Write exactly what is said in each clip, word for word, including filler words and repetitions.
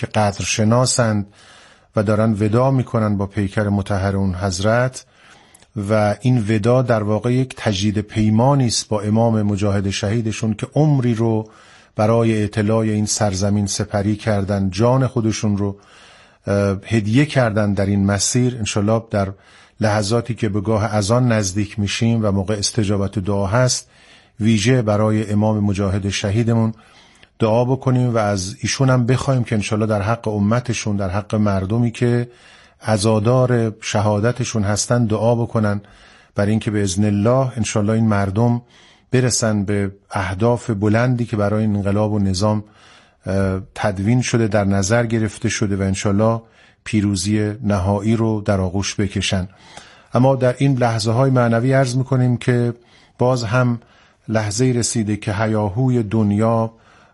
که قدرشناسند و دارن ودا میکنن با پیکر مطهر اون حضرت و این ودا در واقع یک تجدید پیمانی است با امام مجاهد شهیدشون که عمری رو برای اطلاع این سرزمین سپری کردن، جان خودشون رو هدیه کردن در این مسیر. انشالله در لحظاتی که به گاه اذان نزدیک میشیم و موقع استجابت دعا هست، ویژه برای امام مجاهد شهیدمون دعا بکنیم و از ایشون هم بخوایم که انشالله در حق امتشون، در حق مردمی که عزادار شهادتشون هستن دعا بکنن، برای اینکه به اذن الله انشالله این مردم برسن به اهداف بلندی که برای انقلاب و نظام تدوین شده، در نظر گرفته شده و انشالله پیروزی نهایی رو در آغوش بکشن. اما در این لحظه های معنوی عرض میکنیم که باز هم لحظه رسیده که هیاهوی دنیا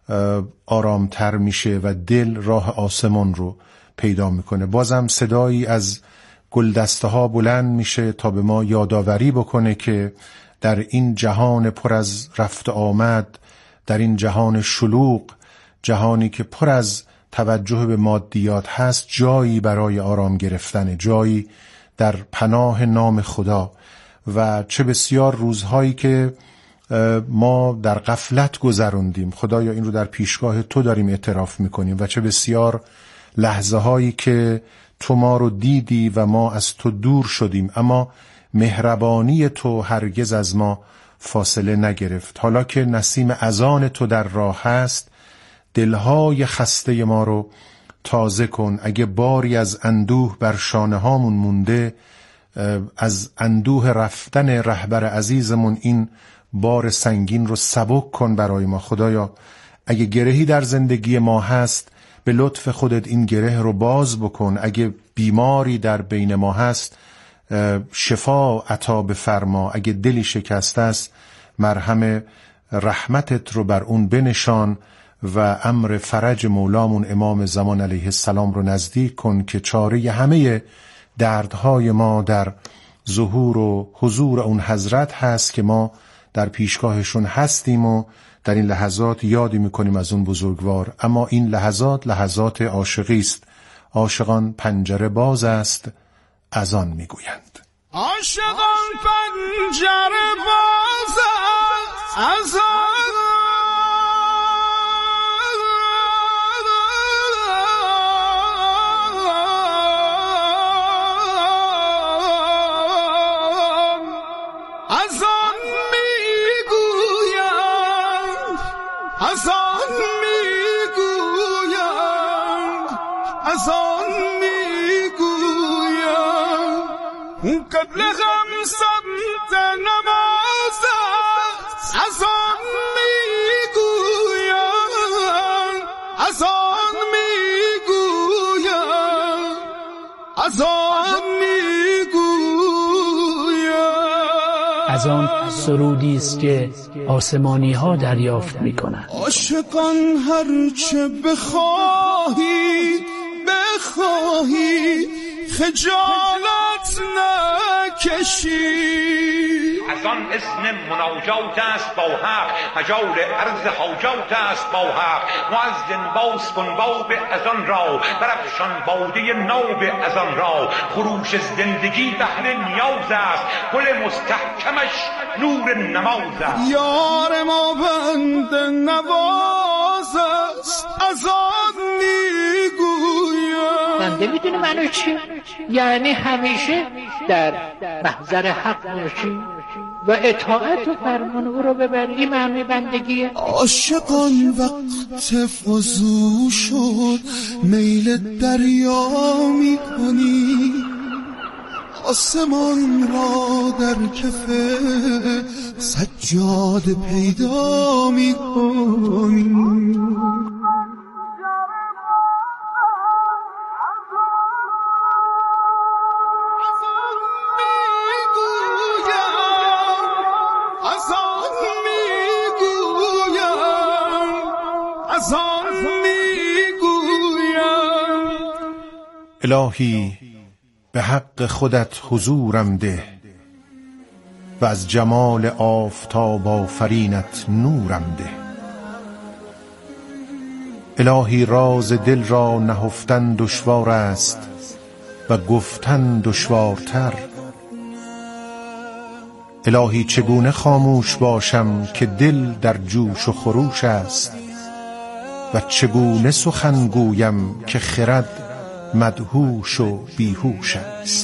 آرامتر میشه و دل راه آسمان رو پیدا میکنه. بازم صدایی از گلدسته ها بلند میشه تا به ما یادآوری بکنه که در این جهان پر از رفت آمد، در این جهان شلوغ، جهانی که پر از توجه به مادیات هست، جایی برای آرام گرفتن، جایی در پناه نام خدا. و چه بسیار روزهایی که ما در غفلت گذروندیم، خدایا این رو در پیشگاه تو داریم اعتراف میکنیم، و چه بسیار لحظه هایی که تو ما رو دیدی و ما از تو دور شدیم، اما مهربانی تو هرگز از ما فاصله نگرفت. حالا که نسیم اذان تو در راه هست، دلهای خسته ما رو تازه کن. اگه باری از اندوه بر شانه هامون مونده، از اندوه رفتن رهبر عزیزمون این بار سنگین رو سبک کن برای ما. خدایا اگه گرهی در زندگی ما هست، به لطف خودت این گره رو باز بکن. اگه بیماری در بین ما هست، شفا عطا بفرما. اگه دلی شکسته است، مرهم رحمتت رو بر اون بنشان و امر فرج مولامون امام زمان علیه السلام رو نزدیک کن که چاره همه دردهای ما در ظهور و حضور اون حضرت هست که ما در پیشگاهشون هستیم و در این لحظات یادی میکنیم از اون بزرگوار. اما این لحظات لحظات عاشقی است. عاشقان پنجره باز است اذان میگویند. عاشقان پنجره باز است اذان قبل خمسة نماز اذان میگویم، اذان میگویم، اذان میگویم. اذان سرودی است که آسمانی ها دریافت میکنند. عاشقان هرچه بخواهید بخواهید خجالت نکشید. از آن اسم مناجات است با حق، مجال عرض حاجات است با حق. مؤذن باز کن باب از آن را، برافشان باده ناب از آن را. خروش زندگی بهر نیاز است، گل مستحکمش نور نماز است. یار ما بند نواز است از آن میگویم. بنده میدونه منو چی؟ یعنی همیشه در محضر حق باشی و اطاعت و فرمان او رو ببری. این معنی بندگیه. عاشقان وقت وضو شد میل دریا میکنی، آسمان را در کف سجاد پیدا میکنی. الهی به حق خودت حضورم ده و از جمال آفتاب آفرینت نورم ده. الهی راز دل را نهفتن دشوار است و گفتن دشوارتر. الهی چگونه خاموش باشم که دل در جوش و خروش است و چگونه سخن گویم که خرد مدهوش و بیهوش است.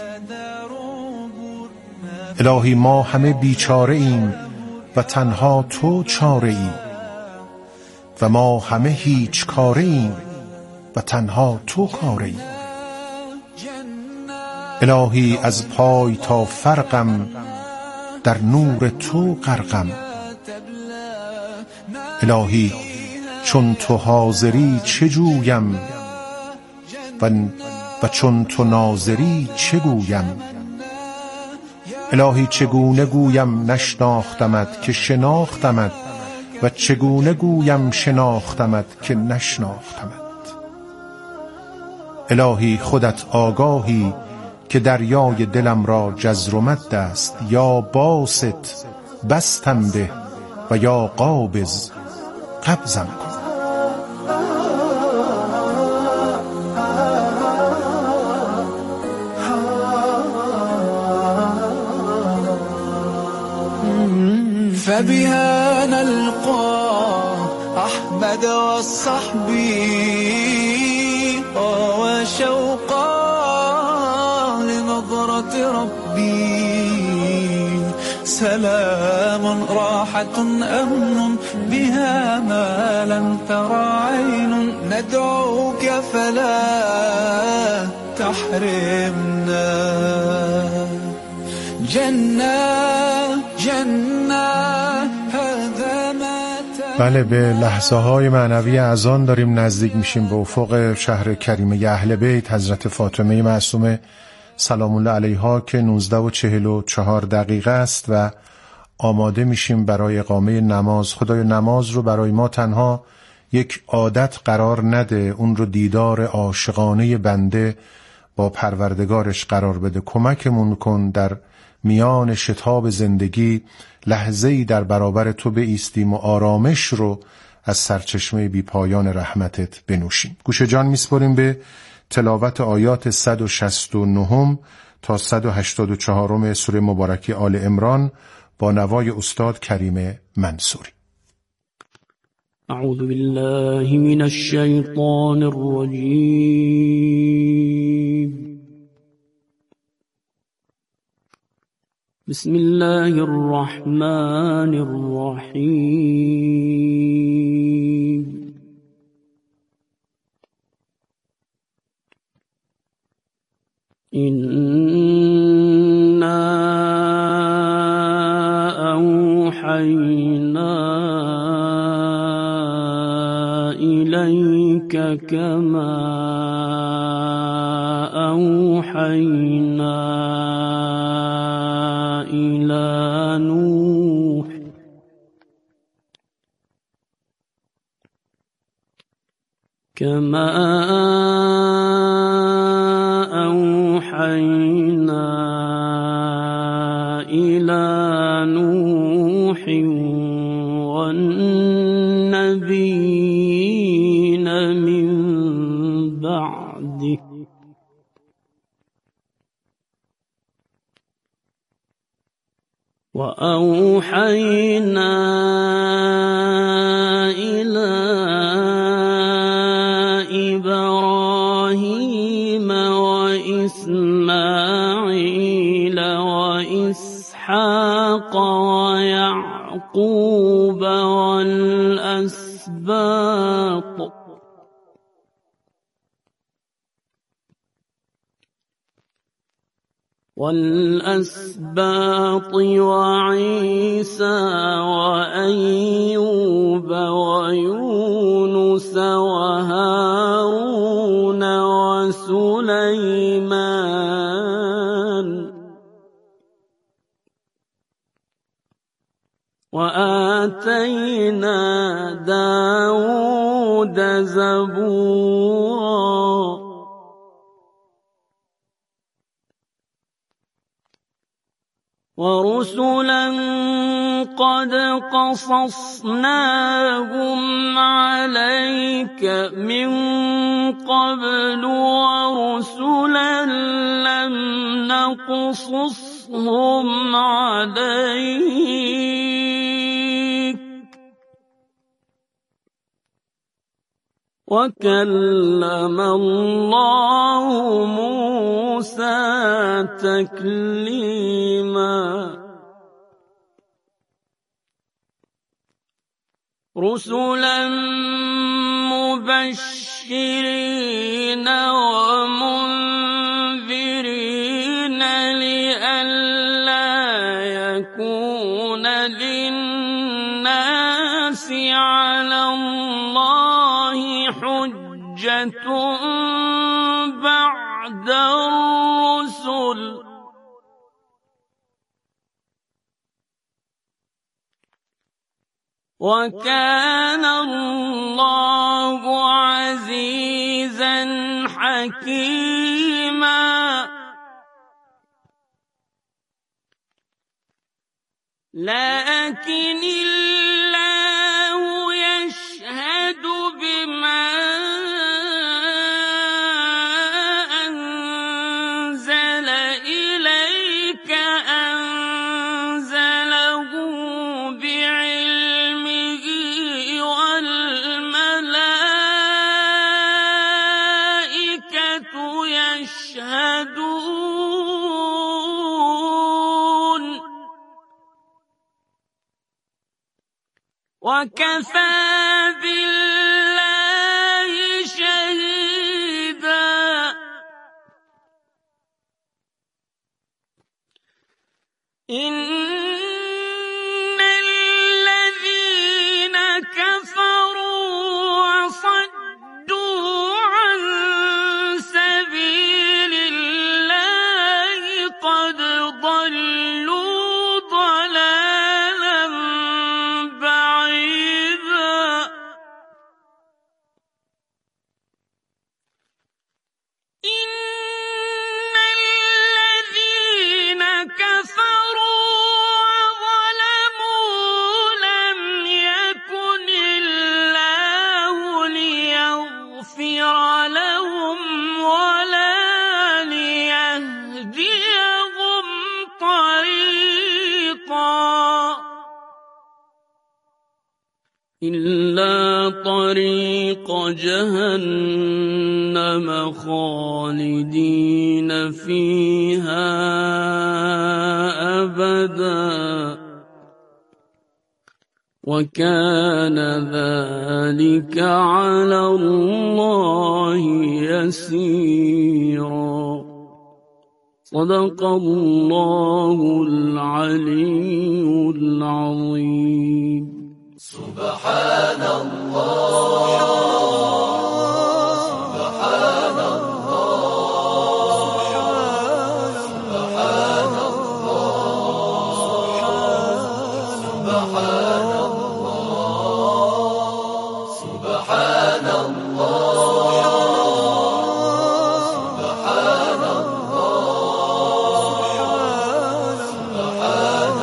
الهی ما همه بیچاره ایم و تنها تو چاره ای و ما همه هیچ کاره ایم و تنها تو کاره ای. الهی از پای تا فرقم در نور تو غرقم. الهی چون تو حاضری چه جویم و, و چون تو ناظری چه گویم. الهی چگونه گویم نشناختمت که شناختمت و چگونه گویم شناختمت که نشناختمت. الهی خودت آگاهی که دریای دلم را جزر و مد است، یا باسط بستم به و یا قابض قبضم کن. فبها نلقى أحمد والصحبي وشوقا لنظرة ربي. سلام راحة أمن بها ما لم ترى عين. ندعوك فلا تحرمنا. جنة جنة. بله، به لحظه های معنوی اذان داریم نزدیک میشیم به افق شهر کریمه اهل بیت حضرت فاطمه معصومه سلام الله علیها که نوزده و چهل و چهار دقیقه است و آماده میشیم برای اقامه نماز. خدای نماز رو برای ما تنها یک عادت قرار نده، اون رو دیدار عاشقانه بنده با پروردگارش قرار بده. کمکمون کن در میان شتاب زندگی لحظه‌ای در برابر تو بایستیم و آرامش رو از سرچشمه بی پایان رحمتت بنوشیم. گوش جان میسپاریم به تلاوت آیات صد و شصت و نه تا صد و هشتاد و چهار سوره مبارکه آل عمران با نوای استاد کریم منصوری. اعوذ بالله من الشیطان الرجیم. بسم الله الرحمن الرحیم. إنا أوحينا إليك كما أوحينا إلى نوح كما أوحينا إلى نوح والنبيين من بعده وأوحينا إلى إبراهيم وإسماعيل وإسحاق ويعقوب والأسباط والأسباط وعيسى وأيوب ويونس وهارون وسليمان وآتينا داود زبورا ورسلا قد قصصناهم عليك من قبل ورسلا لم نقصصهم عليك وكلم الله موسى تكليما رسلا مبشرين ومنذرين لئلا يكون للناس على الله حجة بعد الرسل وكان الله عزيزا حكيما لكن الله يشهد بما أنزل إليك أنزله بعلمه والملائكة يشهدون وكفى بالله شهيدا إن الذين كفروا وصدوا عن سبيل الله قد ضلوا ضلالا بعيدا إن الذين كفروا وظلموا لم يكن الله ليغفر لهم ولا ليهديهم طريقا إلا طريق جهنم خالدين فيها أبدا وكان ذلك على الله يسيرا صدق الله العلي العظيم سبحان الله سبحان الله سبحان الله سبحان الله سبحان الله سبحان الله سبحان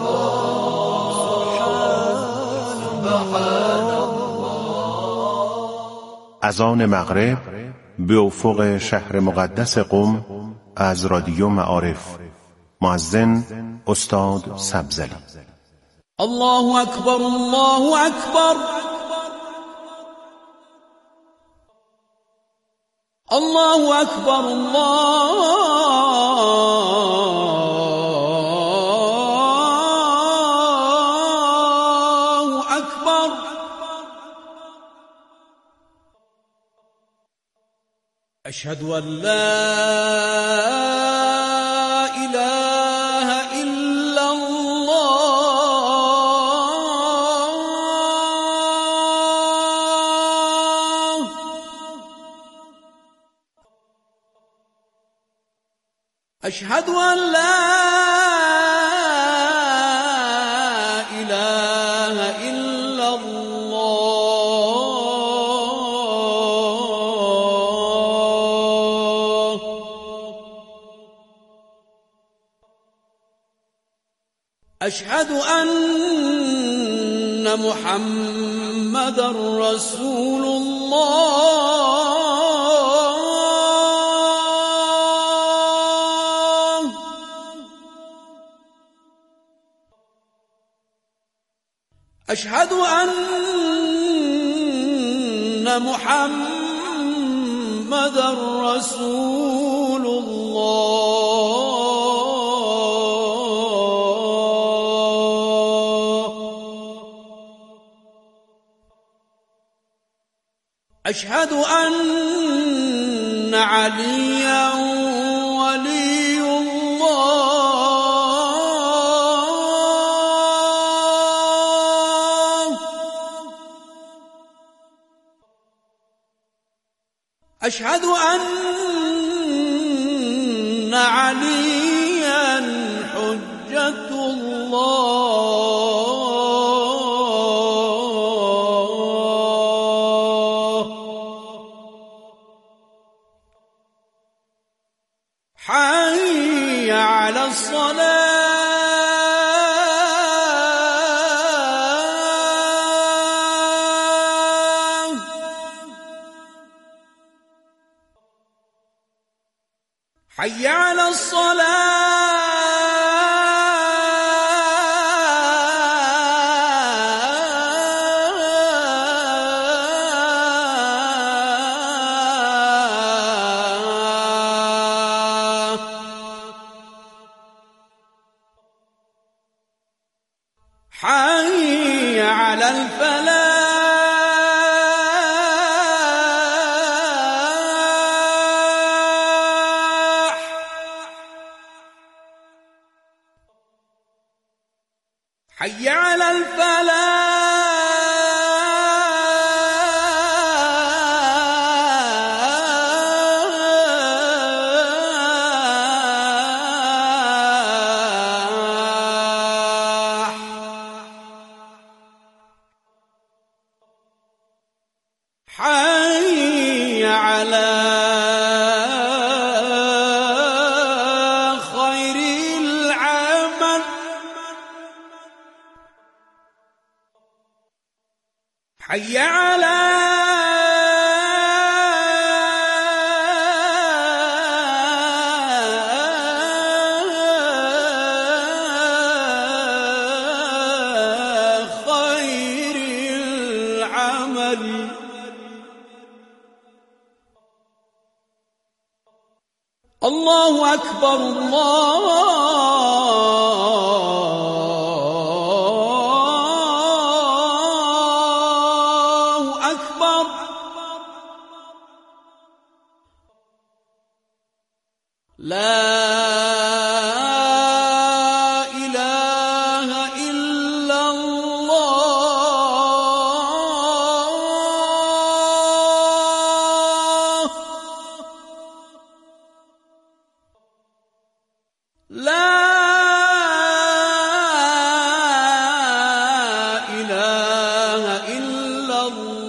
اذان مغرب به افق شهر مقدس قم از رادیو معارف. مؤذن استاد سبزلی. الله أكبر الله أكبر الله أكبر الله أكبر أشهد أن لا إله إلا الله أشهد أن لا إله إلا الله أشهد أن محمد رسول الله. أشهد أن محمد رسول الله. أشهد أن عليا ولي الله. أشهد أن عليا حجة الله. حي على الصلاة. حي على الصلاة. حي على الفلاح. حي على الفلاح. حي على خير العمل. حي على خير العمل. الله أكبر. الله أكبر. لا إله إلا الله. لا إله إلا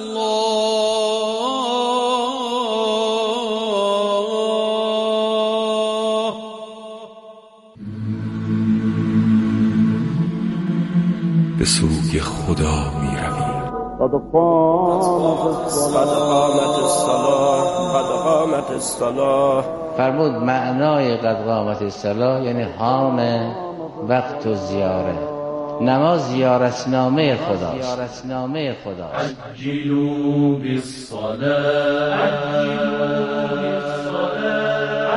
الله. به سوی خدا می رویم. قد قامت الصلاة. قد قامت الصلاة. فرمود معنای قد قامت الصلاة یعنی حان وقت و زیاره. نماز زیارتنامه خداست. زیارتنامه خداست. عجلوا بالصلاة. عجلوا بالصلاة.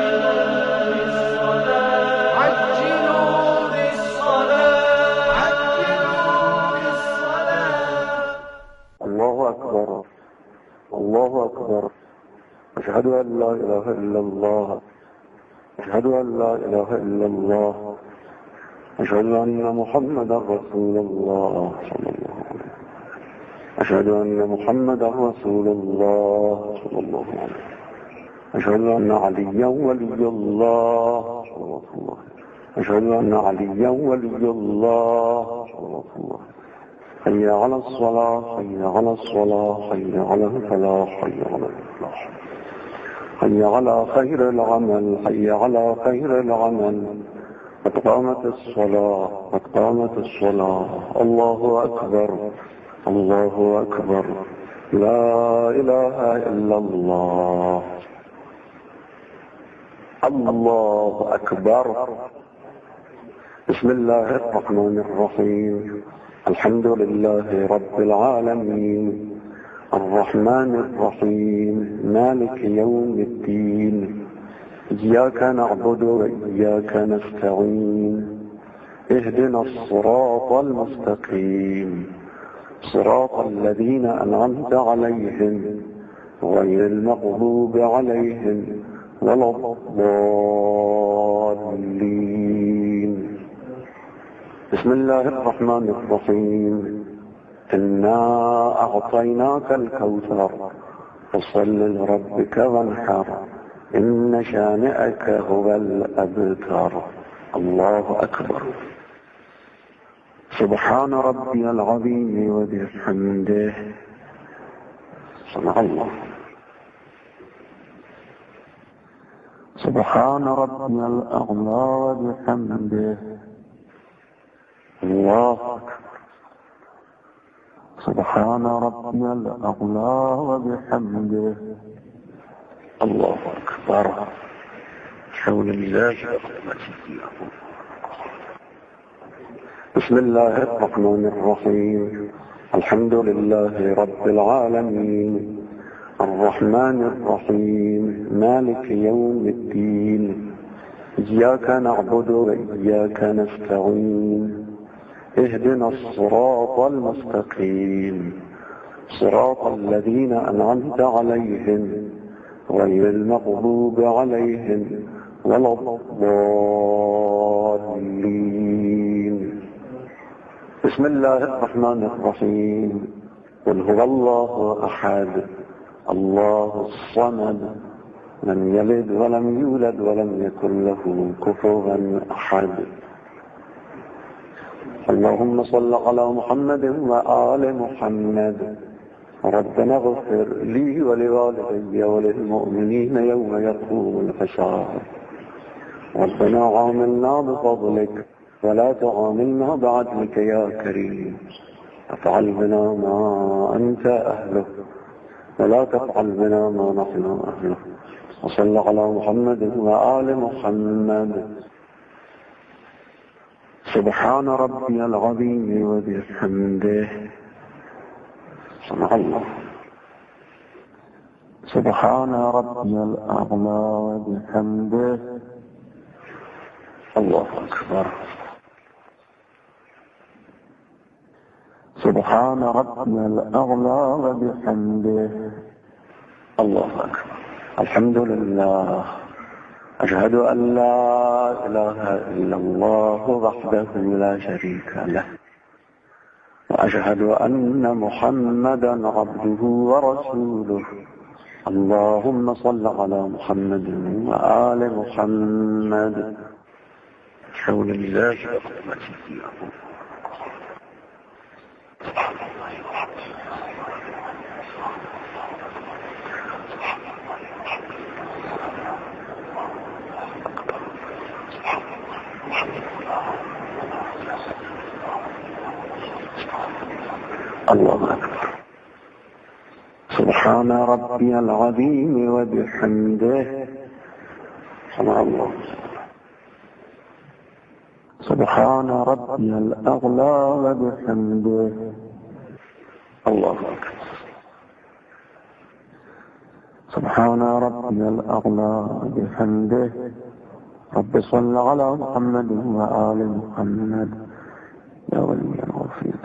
عجلوا بالصلاة. عجلوا بالصلاة. الله أكبر. الله أكبر. أشهد أن لا إله إلا الله. أشهد أن لا إله إلا الله. أشهد أن محمدا رسول الله صلى الله عليه وسلم. أشهد أن محمدا رسول الله صلى الله عليه وسلم. أشهد أن عليا ولي الله صلى الله عليه وسلم. أشهد أن عليا ولي الله صلى الله عليه وسلم. حي على الصلاة. حي على الصلاة. حي على الفلاح. حي على الفلاح. حي على خير العمل. حي على خير العمل. قد قد قامت الصلاة قد قامت الصلاة الله أكبر الله أكبر لا إله إلا الله الله أكبر. بسم الله الرحمن الرحيم. الحمد لله رب العالمين الرحمن الرحيم مالك يوم الدين إياك نعبد وإياك نستعين اهدنا الصراط المستقيم صراط الذين أنعمت عليهم غير المغضوب عليهم ولا الضالين. بسم الله الرحمن الرحيم. إنا أعطيناك الكوثر فصل لربك وانحر إن شانئك هو الأبتر. الله أكبر. سبحان ربي العظيم وبحمده. سمع الله. سبحان ربي الأعلى وبحمده. الله أكبر. سبحان ربي الأعلى وبحمده. الله أكبر. حول الله بسم الله الرحمن الرحيم. الحمد لله رب العالمين الرحمن الرحيم مالك يوم الدين إياك نعبد وإياك نستعين اهدنا الصراط المستقيم صراط الذين أنعمت عليهم غير المغضوب عليهم ولا الضالين. بسم الله الرحمن الرحيم. قل هو الله أحد الله الصمد لم يلد ولم يولد ولم يكن له كفوا أحد. اللهم صل على محمد وآل محمد. ربنا اغفر لي ولوالدي وللمؤمنين يوم يقوم الحساب. ربنا عاملنا بفضلك ولا تعاملنا بعدلك يا كريم. افعل بنا ما أنت أهله ولا تفعل بنا ما نحن أهله. وصل على محمد وآل محمد. سبحان ربي العظيم وبحمده. سمع الله. سبحان ربي الأعلى وبحمده. الله أكبر. سبحان ربي الأعلى وبحمده. الله أكبر. الحمد لله. أشهد أن لا إله إلا الله وحده لا شريك له وأشهد أن محمدا عبده ورسوله. اللهم صل على محمد وآل محمد. حول الله الله أكبر. سبحان ربي العظيم وبحمده. سمع الله. سبحان ربي الأعلى وبحمده. الله أكبر. سبحان ربي الأعلى وبحمده. رب صل على محمد وآل محمد يا ولي الغفير.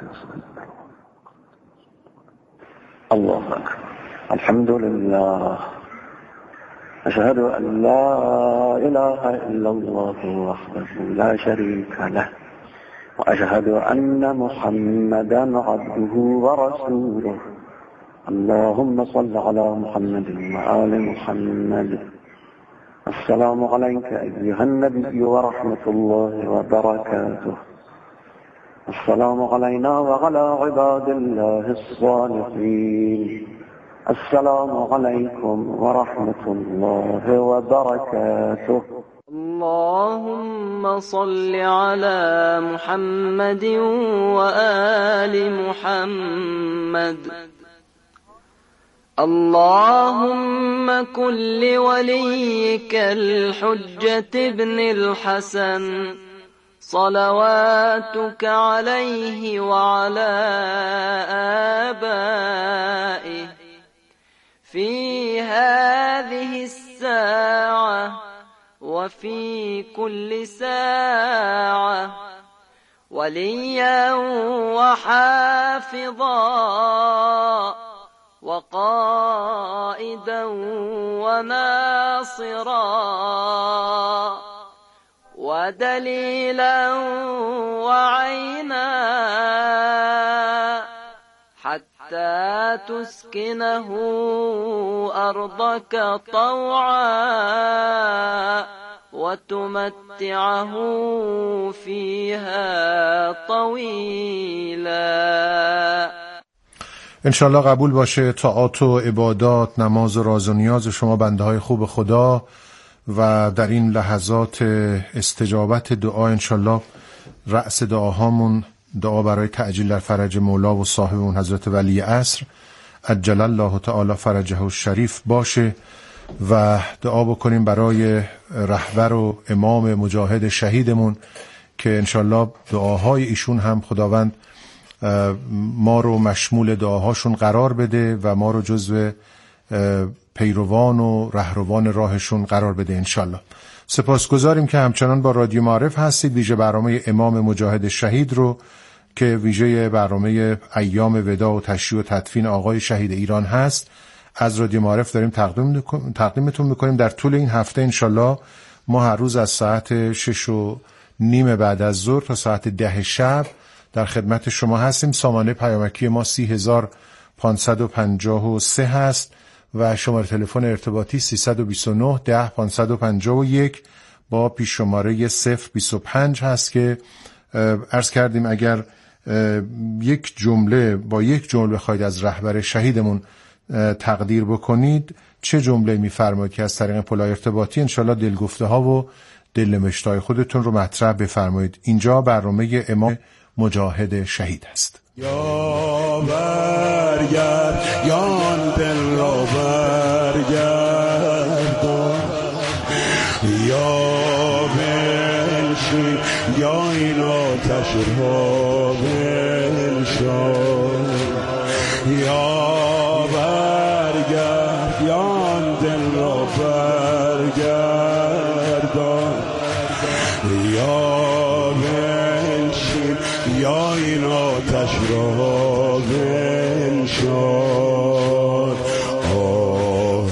الله أكبر. الحمد لله. أشهد أن لا إله إلا الله وحده لا شريك له وأشهد أن محمدا عبده ورسوله. اللهم صل على محمد وآل محمد. السلام عليك أيها النبي ورحمة الله وبركاته. السلام علينا وعلى عباد الله الصالحين. السلام عليكم ورحمة الله وبركاته. اللهم صل على محمد وآل محمد. اللهم كن لوليك الحجة ابن الحسن صلواتك عليه وعلى آبائه في هذه الساعة وفي كل ساعة وليا وحافظا وقائدا وناصرا ودليلا وعينا حتى تسكنه أرضك طوعا وتمتعه فيها طويلا. انشالله قبول باشه طاعات و عبادات، نماز و راز و نیاز شما بنده های خوب خدا و در این لحظات استجابت دعا انشالله رأس دعاهامون دعا برای تعجیل در فرج مولا و صاحبمون حضرت ولی عصر عجل الله تعالی فرجه الشریف باشه و دعا بکنیم برای رهبر و امام مجاهد شهیدمون که انشالله دعاهای ایشون هم خداوند ما رو مشمول دعاهاشون قرار بده و ما رو جزو پیروان و رهروان راهشون قرار بده انشالله. سپاسگزاریم که همچنان با رادیو معارف هستید. ویژه برنامه امام مجاهد شهید رو که ویژه برنامه ایام ودا و تشییع و تدفین آقای شهید ایران هست از رادیو معارف داریم تقدیم تقدیمتون میکنیم. در طول این هفته انشالله ما هر روز از ساعت شش و نیم بعد از ظهر تا ساعت ده شب در خدمت شما هستیم. سامانه پیامکی ما سی هزار پانصد و پنجاه و سه هست و شماره تلفن ارتباطی سیصد و بیست و نه ده پانصد و پنجاه و یک با پیش شماره صفر بیست و پنج هست که عرض کردیم اگر یک جمله با یک جمله بخواید از رهبر شهیدمون تقدیر بکنید چه جمله میفرمایید که از طریق پلای ارتباطی انشالله دلگفته ها و دلنوشته‌های خودتون رو مطرح بفرمایید. اینجا برنامه امام مجاهد شهید است. یا برگرد یان دل را برگردان، یا بنشین یا این آتش را بنشان، یا برگرد یان دل را برگردان، یا بنشین یا این آتش را بنشان. آه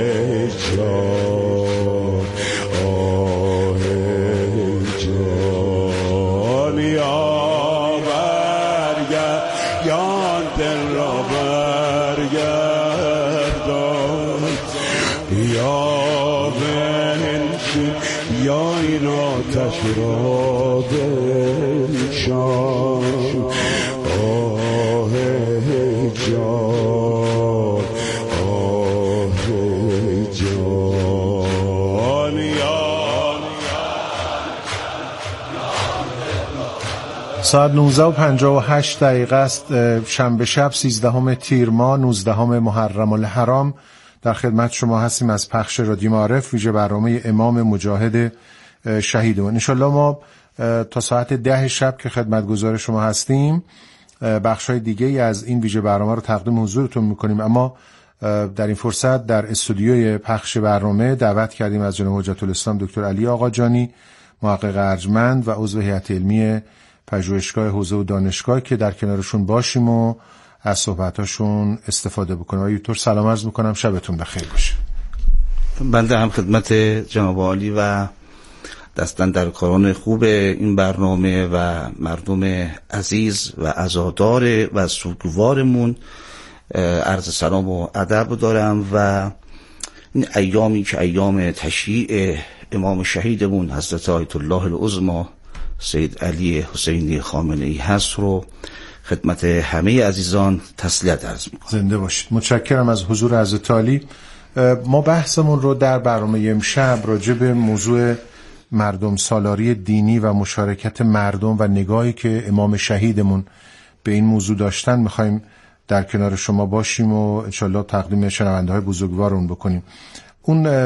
جان آه جان، یا برگرد یان دل را برگردان، یا بنشین یا این آتش را بنشان. آه جان آه جان، ساعت نوزده و پنجاه و هشت دقیقه است. شنبه شب سیزدهم تیر ماه نوزدهم محرم الحرام در خدمت شما هستیم از پخش رادیو معارف ویژه برنامه امام مجاهد شهیدمون. انشالله ما تا ساعت ده شب که خدمتگزار شما هستیم بخشای دیگه ای از این ویژه برنامه رو تقدیم حضورتون میکنیم، اما در این فرصت در استودیوی پخش برنامه دعوت کردیم از جناب حجت الاسلام دکتر علی آقاجانی محقق ارجمند و عضو هیئت علمی پژوهشگاه حوزه و دانشگاه که در کنارشون باشیم و از صحبتاشون استفاده بکنیم. آقای دکتر سلام عرض میکنم، شبتون بخیر باشه. بنده هم خدمت جناب عالی و دستن در کاران خوب این برنامه و مردم عزیز و عزادار و سوگوارمون عرض سلام و ادب دارم و این ایامی که ایام تشییع امام شهیدمون حضرت آیت الله العظمی سید علی حسینی خامنه‌ای هست رو خدمت همه عزیزان تسلیت عرض میکنم. زنده باشید. متشکرم از حضور حضرت عالی. ما بحثمون رو در برنامه امشب راجع به موضوع مردم سالاری دینی و مشارکت مردم و نگاهی که امام شهیدمون به این موضوع داشتن میخوایم در کنار شما باشیم و انشالله تقدیم شنونده های بزرگوارون بکنیم. اون